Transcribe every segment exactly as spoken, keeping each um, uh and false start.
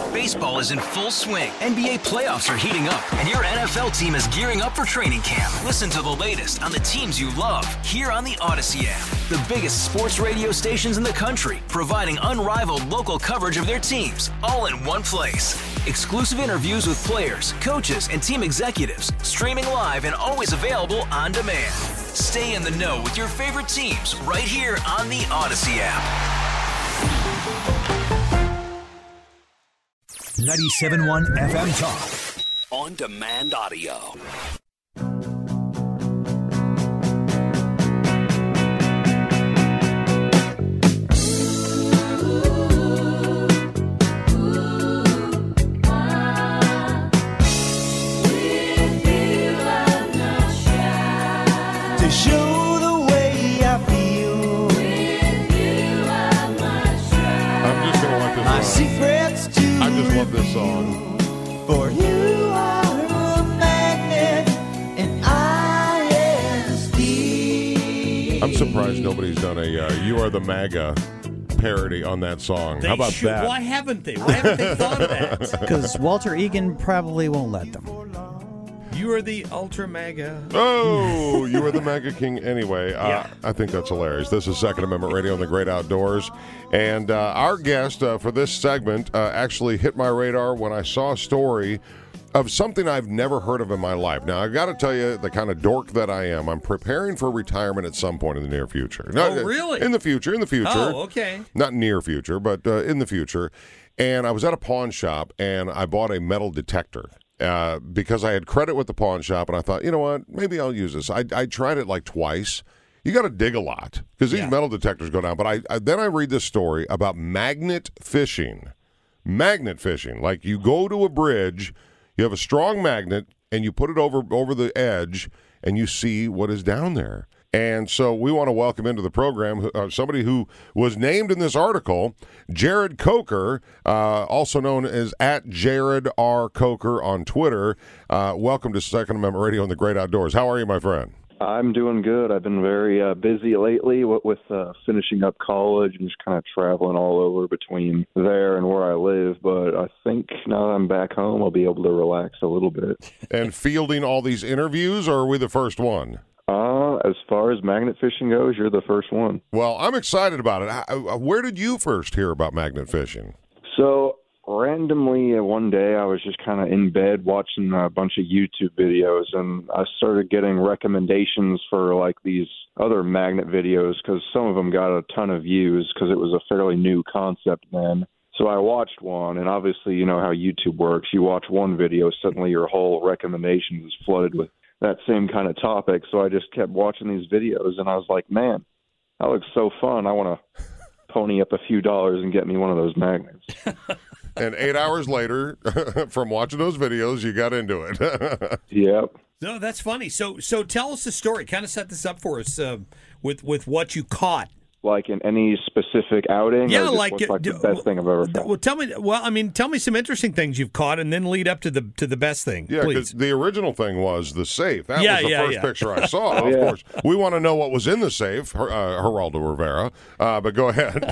Baseball is in full swing. N B A playoffs are heating up, and your N F L team is gearing up for training camp. Listen to the latest on the teams you love here on the Odyssey app. The biggest sports radio stations in the country, providing unrivaled local coverage of their teams, all in one place. Exclusive interviews with players, coaches, and team executives, streaming live and always available on demand. Stay in the know with your favorite teams right here on the Odyssey app. ninety-seven point one F M Talk. On demand audio. To show the way I feel. With you, I'm I'm just going to let this My run. secrets to I just love this song. For you are a magnet, and I am steel. I'm surprised nobody's done a uh, You Are the MAGA parody on that song. They How about should. that? Why haven't they? Why haven't they thought of that? Because Walter Egan probably won't let them. You are the ultra mega. Oh, you are the MAGA king anyway. Uh, Yeah. I think that's hilarious. This is Second Amendment Radio on the Great Outdoors. And uh, our guest uh, for this segment uh, actually hit my radar when I saw a story of something I've never heard of in my life. Now, I've got to tell you, the kind of dork that I am, I'm preparing for retirement at some point in the near future. No, Oh, really? In the future, in the future. Oh, okay. Not near future, but uh, in the future. And I was at a pawn shop, and I bought a metal detector. Uh, because I had credit with the pawn shop, and I thought, you know what, maybe I'll use this. I, I tried it like twice. You got to dig a lot because these Yeah. metal detectors go down. But I, I then I read this story about magnet fishing. Magnet fishing, like you go to a bridge, you have a strong magnet, and you put it over over the edge, and you see what is down there. And so we want to welcome into the program uh, somebody who was named in this article, Jared Coker, uh, also known as at Jared R. Coker on Twitter. Uh, welcome to Second Amendment Radio in the Great Outdoors. How are you, my friend? I'm doing good. I've been very uh, busy lately with, with uh, finishing up college and just kind of traveling all over between there and where I live. But I think now that I'm back home, I'll be able to relax a little bit. And fielding all these interviews, or are we the first one? Uh, as far as magnet fishing goes, you're the first one. Well, I'm excited about it. How- Where did you first hear about magnet fishing? So randomly uh, one day I was just kind of in bed watching a bunch of YouTube videos, and I started getting recommendations for like these other magnet videos because some of them got a ton of views because it was a fairly new concept then. So I watched one, and obviously you know how YouTube works. You watch one video, suddenly your whole recommendations is flooded with that same kind of topic. So I just kept watching these videos, and I was like, man, that looks so fun. I want to pony up a few dollars and get me one of those magnets. And eight hours later, from watching those videos, you got into it. Yep. No, that's funny. So, so tell us the story. Kind of set this up for us uh, with with what you caught. Like in any specific outing? Yeah, or just like, what's, like uh, the best thing I've ever found? Well, tell me. Well, I mean, tell me some interesting things you've caught, and then lead up to the to the best thing, Yeah, please. because the original thing was the safe. That Yeah, was the yeah, first yeah. picture I saw. Oh, Of yeah. course, we want to know what was in the safe, Her- uh, Geraldo Rivera. Uh, but go ahead.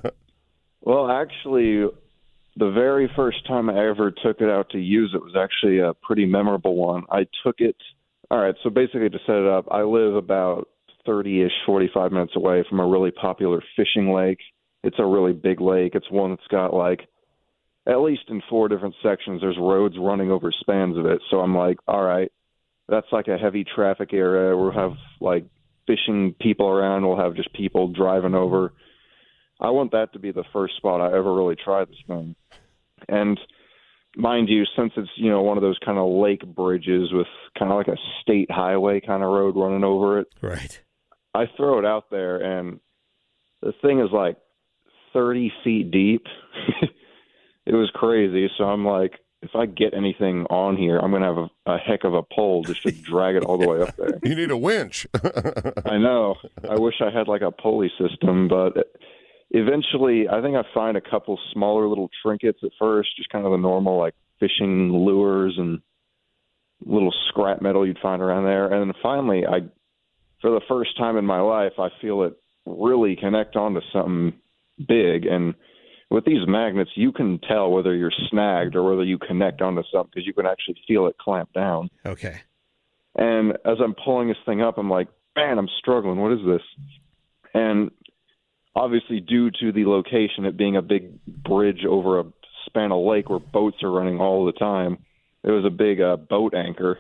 Well, actually, the very first time I ever took it out to use it was actually a pretty memorable one. I took it. All right, so basically to set it up, I live about thirty-ish, forty-five minutes away from a really popular fishing lake. It's a really big lake. It's one that's got like, at least in four different sections, there's roads running over spans of it. So I'm like, all right, that's like a heavy traffic area. We'll have like fishing people around. We'll have just people driving over. I want that to be the first spot I ever really try this thing. And mind you, since it's, you know, one of those kind of lake bridges with kind of like a state highway kind of road running over it, right. I throw it out there, and the thing is like thirty feet deep. It was crazy. So I'm like, if I get anything on here, I'm going to have a, a heck of a pole just to drag it all the way up there. You need a winch. I know. I wish I had like a pulley system, but eventually I think I find a couple smaller little trinkets at first, just kind of the normal like fishing lures and little scrap metal you'd find around there. And then finally, I, for the first time in my life, I feel it really connect onto something big. And with these magnets, you can tell whether you're snagged or whether you connect onto something because you can actually feel it clamp down. Okay. And as I'm pulling this thing up, I'm like, man, I'm struggling. What is this? And obviously, due to the location, it being a big bridge over a span of lake where boats are running all the time, it was a big uh, boat anchor.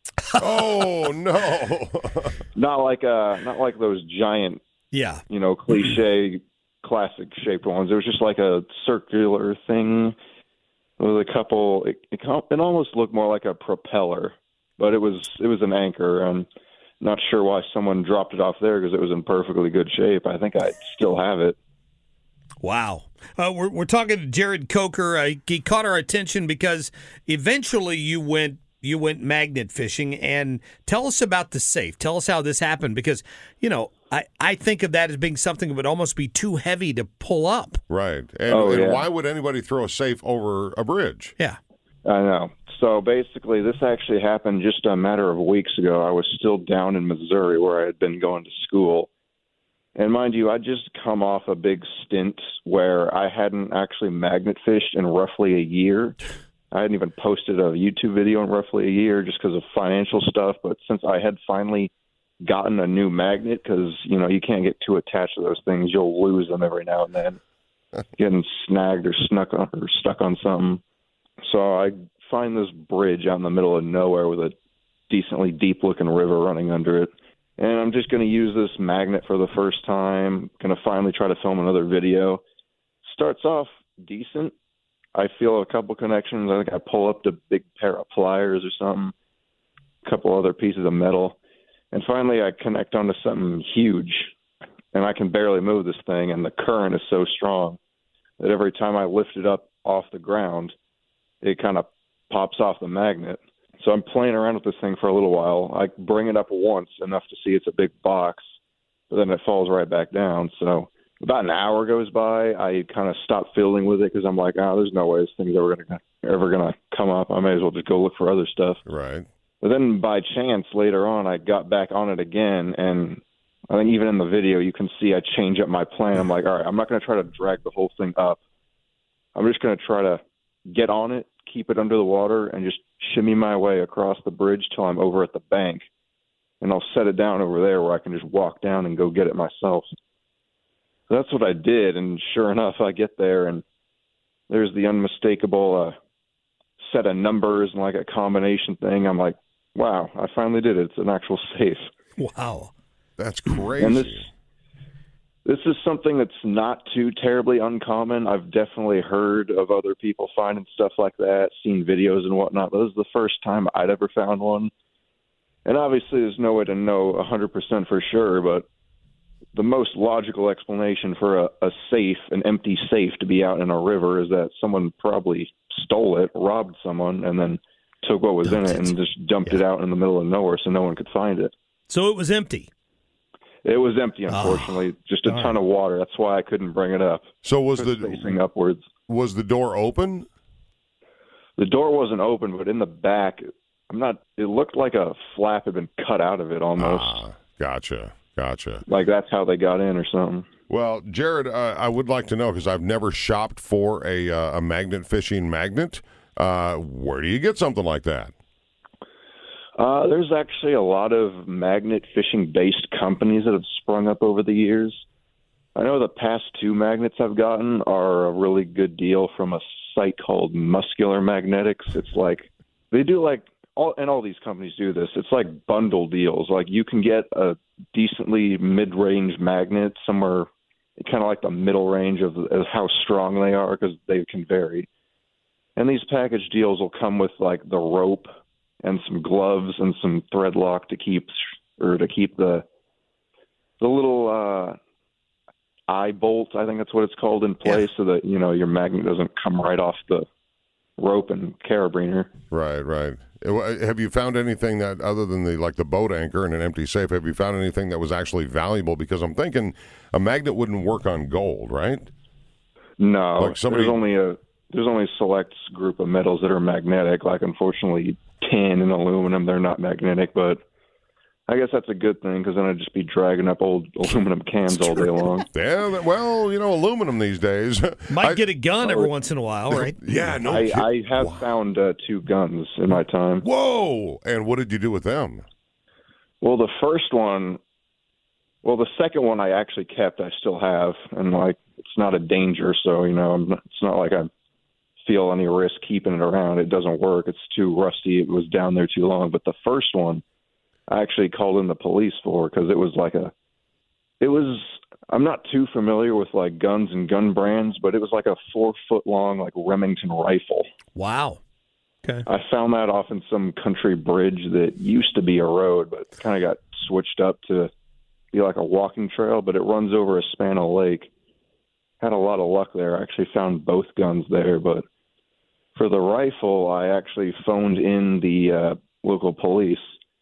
Oh no! Not like uh, not like those giant, Yeah. you know, cliche, classic shaped ones. It was just like a circular thing with a couple. It, it, it almost looked more like a propeller, but it was it was an anchor. I'm not sure why someone dropped it off there because it was in perfectly good shape. I think I still have it. Wow. Uh, we're we're talking to Jared Coker. Uh, he caught our attention because eventually you went you went magnet fishing. And tell us about the safe. Tell us how this happened because, you know, I, I think of that as being something that would almost be too heavy to pull up. Right. And, Oh, and yeah. why would anybody throw a safe over a bridge? Yeah. I know. So basically, this actually happened just a matter of weeks ago. I was still down in Missouri where I had been going to school. And mind you, I'd just come off a big stint where I hadn't actually magnet fished in roughly a year. I hadn't even posted a YouTube video in roughly a year just because of financial stuff. But since I had finally gotten a new magnet, because, you know, you can't get too attached to those things. You'll lose them every now and then, getting snagged or snuck on, or stuck on something. So I find this bridge out in the middle of nowhere with a decently deep-looking river running under it. And I'm just going to use this magnet for the first time. Going to finally try to film another video. Starts off decent. I feel a couple connections. I think I pull up the big pair of pliers or something, a couple other pieces of metal. And finally I connect onto something huge. And I can barely move this thing, and the current is so strong that every time I lift it up off the ground, it kind of pops off the magnet. So I'm playing around with this thing for a little while. I bring it up once, enough to see it's a big box, but then it falls right back down. So about an hour goes by. I kind of stop fiddling with it because I'm like, oh, there's no way this thing's ever going to ever going to come up. I may as well just go look for other stuff. Right. But then by chance later on, I got back on it again, and I think even in the video you can see I change up my plan. I'm like, all right, I'm not going to try to drag the whole thing up. I'm just going to try to get on it, keep it under the water, and just shimmy my way across the bridge till I'm over at the bank. And I'll set it down over there where I can just walk down and go get it myself. So that's what I did, and sure enough, I get there, and there's the unmistakable uh, set of numbers and like a combination thing. I'm like, wow, I finally did it. It's an actual safe. Wow. That's crazy. And this this is something that's not too terribly uncommon. I've definitely heard of other people finding stuff like that, seen videos and whatnot, but this is the first time I'd ever found one. And obviously there's no way to know one hundred percent for sure, but the most logical explanation for a, a safe, an empty safe to be out in a river is that someone probably stole it, robbed someone, and then took what was Dumped in it it. and just dumped it out in the middle of nowhere so no one could find it. So it was empty. It was empty, unfortunately. Oh, just a ton of water. That's why I couldn't bring it up. So was It was the facing upwards. was the door open? The door wasn't open, but in the back, I'm not. It looked like a flap had been cut out of it almost. Ah, gotcha, gotcha. Like that's how they got in or something. Well, Jared, uh, I would like to know because I've never shopped for a uh, a magnet fishing magnet. Uh, where do you get something like that? Uh, there's actually a lot of magnet fishing based companies that have sprung up over the years. I know the past two magnets I've gotten are a really good deal from a site called Muscular Magnetics. It's like they do like all, and all these companies do this. It's like bundle deals. Like you can get a decently mid-range magnet somewhere, kind of like the middle range of, of how strong they are because they can vary. And these package deals will come with like the rope and some gloves and some thread lock to keep or to keep the the little uh, eye bolt, I think that's what it's called, in place, yeah. So that you know your magnet doesn't come right off the rope and carabiner. Right, right. Have you found anything that other than the like the boat anchor and an empty safe? Have you found anything that was actually valuable? Because I'm thinking a magnet wouldn't work on gold, right? No, like somebody... there's only a there's only a select group of metals that are magnetic. Like unfortunately, tin and aluminum, they're not magnetic, but I guess that's a good thing because then I'd just be dragging up old aluminum cans all day long. Yeah, that- well, you know, aluminum these days. Might I- get a gun every once in a while, right? Yeah, no I, kid- I have found uh, two guns in my time. Whoa! And what did you do with them? Well, the first one, well, the second one I actually kept. I still have, and like it's not a danger, so you know, I'm not, it's not like I feel any risk keeping it around. It doesn't work. It's too rusty. It was down there too long. But the first one, I actually called in the police for because it was like a, it was. I'm not too familiar with like guns and gun brands, but it was like a four foot long like Remington rifle. Wow. Okay. I found that off in some country bridge that used to be a road, but kind of got switched up to be like a walking trail, but it runs over a span of lake. Had a lot of luck there. I actually found both guns there, but for the rifle, I actually phoned in the uh, local police,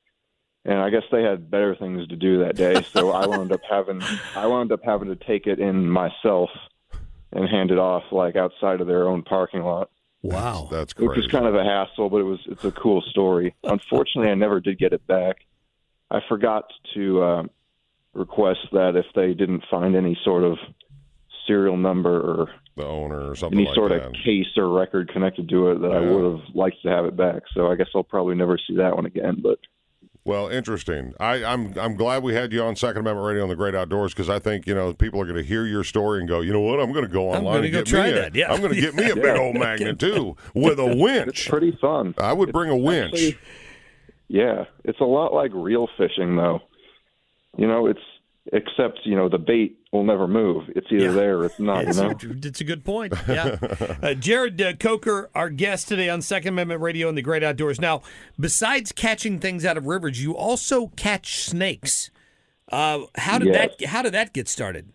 and I guess they had better things to do that day, so I wound up having I wound up having to take it in myself and hand it off like outside of their own parking lot. Wow. That's crazy. Which is kind of a hassle, but it was it's a cool story. Unfortunately, I never did get it back. I forgot to uh, request that if they didn't find any sort of serial number or the owner or something any like sort that. of case or record connected to it, that I Yeah. would have liked to have it back. So I guess I'll probably never see that one again. But Well, interesting. I, I'm I'm glad we had you on Second Amendment Radio on the Great Outdoors because I think you know people are going to hear your story and go, you know what, I'm going to go I'm online gonna and go get try me a, that, yeah. I'm going to get me a big old magnet too with a it's winch. pretty fun. I would bring a winch. Actually, yeah, it's a lot like real fishing, though. You know, it's except you know the bait will never move. It's either Yeah. there or it's not. It's, You know. it's a good point. Yeah. Uh, Jared uh, Coker, our guest today on Second Amendment Radio and the Great Outdoors. Now, besides catching things out of rivers, you also catch snakes. Uh, how did Yes. that How did that get started?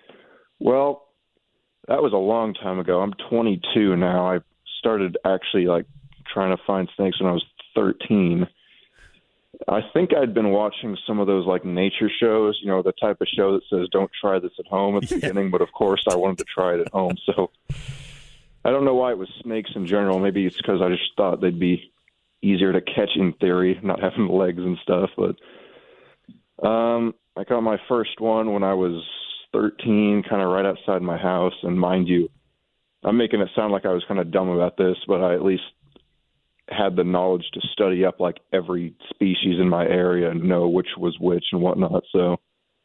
Well, that was a long time ago. I'm twenty-two now. I started actually like trying to find snakes when I was thirteen. I think I'd been watching some of those like nature shows, you know, the type of show that says don't try this at home at the Yeah. beginning, but of course I wanted to try it at home. So I don't know why it was snakes in general. Maybe it's because I just thought they'd be easier to catch in theory, not having legs and stuff. But um, I caught my first one when I was thirteen, kind of right outside my house. And mind you, I'm making it sound like I was kind of dumb about this, but I at least had the knowledge to study up like every species in my area and know which was which and whatnot. So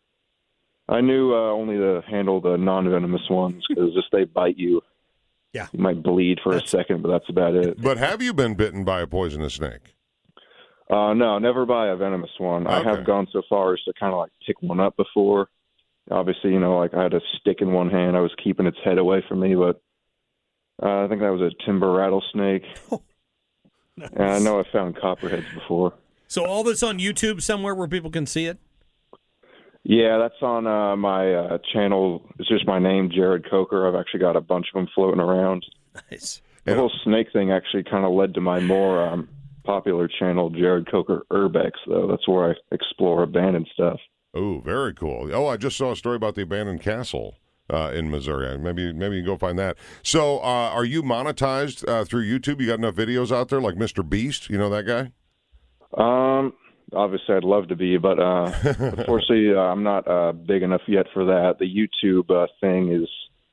I knew uh, only to handle the non-venomous ones because if they bite you, Yeah. you might bleed for That's- a second, but that's about it. But have you been bitten by a poisonous snake? Uh, no, never by a venomous one. I Okay. have gone so far as to kind of like pick one up before. Obviously, you know, like I had a stick in one hand. I was keeping its head away from me, but uh, I think that was a timber rattlesnake. Nice. And I know I found copperheads before. So all this on YouTube somewhere where people can see it? Yeah, that's on uh, my uh, channel. It's just my name, Jared Coker. I've actually got a bunch of them floating around. Nice. The whole snake thing actually kind of led to my more um, popular channel, Jared Coker Urbex, though. That's where I explore abandoned stuff. Oh, very cool. Oh, I just saw a story about the abandoned castle uh, in Missouri. Maybe maybe you can go find that. So uh, are you monetized uh, through YouTube? You got enough videos out there like Mister Beast? You know that guy? Um, obviously, I'd love to be, but uh, unfortunately, uh, I'm not uh, big enough yet for that. The YouTube uh, thing is,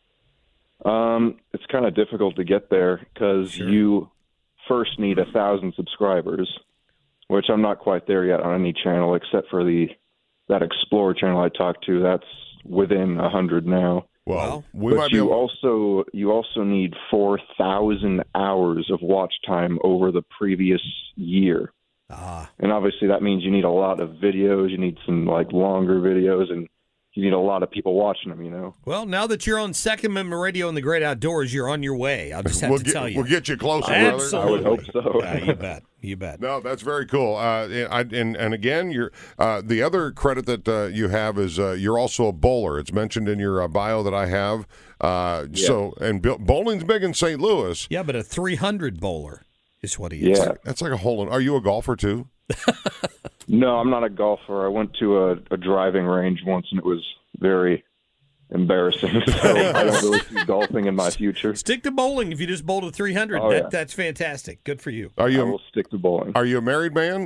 um, it's kind of difficult to get there because Sure. you first need a thousand subscribers, which I'm not quite there yet on any channel except for the that Explorer channel I talked to. That's within a hundred now. Well, Wow. we but might be you able. also you also need four thousand hours of watch time over the previous year. Ah, And obviously that means you need a lot of videos, you need some like longer videos, and you need a lot of people watching them, you know. well, now that you're on Second Amendment Radio and the Great Outdoors, you're on your way. I'll just have We'll to get, tell you. we'll get you closer, Absolutely. I would hope so. Yeah, you bet. You bet. brother. No, that's very cool. Uh, I, and and again, you're uh, the other credit that uh, you have is uh, you're also a bowler. It's mentioned in your uh, bio that I have. Uh, So and bo- bowling's big in Saint Louis. Yeah, but a three hundred bowler is what he is. Yeah. That's like a hole in. Are you a golfer too? No, I'm not a golfer. I went to a, a driving range once and it was very embarrassing. So I don't really see golfing in my future. Stick to bowling if you just bowled a three hundred. Oh, that, yeah. That's fantastic. Good for you. Are I you will stick to bowling. Are you a married man?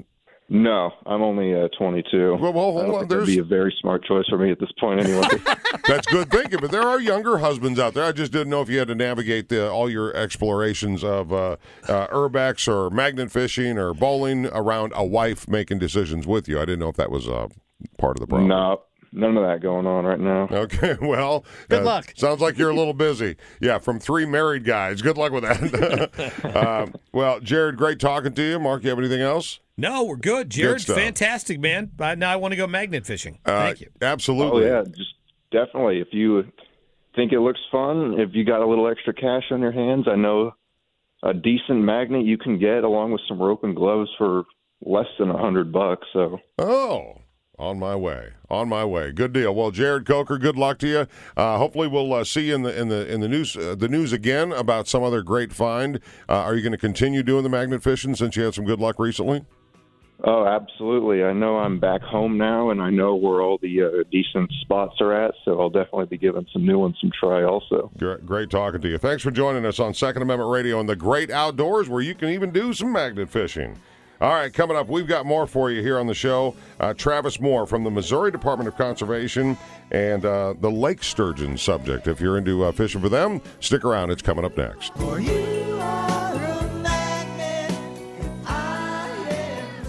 No, I'm only uh, twenty-two. Well, well hold I don't on. think that'd There's... be a very smart choice for me at this point anyway. That's good thinking, but there are younger husbands out there. I just didn't know if you had to navigate the, all your explorations of uh, uh, urbex or magnet fishing or bowling around a wife making decisions with you. I didn't know if that was uh, part of the problem. No, none of that going on right now. Okay, well, Good uh, luck. Sounds like you're a little busy. Yeah, from three married guys. Good luck with that. um, well, Jared, great talking to you. Mark, you have anything else? No, we're good. Jared, stuff. fantastic, man. Uh, now I want to go magnet fishing. Uh, Thank you. Absolutely. Oh, yeah, just definitely. If you think it looks fun, if you got a little extra cash on your hands, I know a decent magnet you can get along with some rope and gloves for less than a hundred bucks. So. Oh. On my way, on my way. Good deal. Well, Jared Coker, good luck to you. Uh, hopefully, we'll uh, see you in the in the in the news uh, the news again about some other great find. Uh, are you going to continue doing the magnet fishing since you had some good luck recently? Oh, absolutely. I know I'm back home now, and I know where all the uh, decent spots are at, so I'll definitely be giving some new ones some try also. Great, great talking to you. Thanks for joining us on Second Amendment Radio and the great outdoors, where you can even do some magnet fishing. All right, coming up, we've got more for you here on the show. Uh, Travis Moore from the Missouri Department of Conservation and uh, the lake sturgeon subject. If you're into uh, fishing for them, stick around. It's coming up next. For you are a magnet, and I am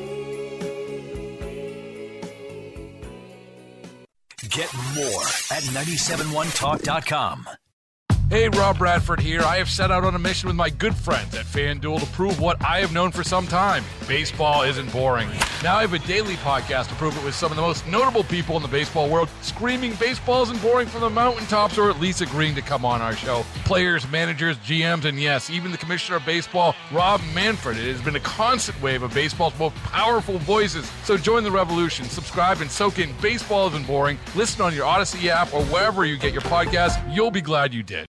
steel. Get more at nine seven one talk dot com. Hey, Rob Bradford here. I have set out on a mission with my good friends at FanDuel to prove what I have known for some time. Baseball isn't boring. Now I have a daily podcast to prove it with some of the most notable people in the baseball world, screaming baseball isn't boring from the mountaintops, or at least agreeing to come on our show. Players, managers, G Ms, and yes, even the commissioner of baseball, Rob Manfred. It has been a constant wave of baseball's most powerful voices. So join the revolution. Subscribe and soak in Baseball Isn't Boring. Listen on your Odyssey app or wherever you get your podcasts. You'll be glad you did.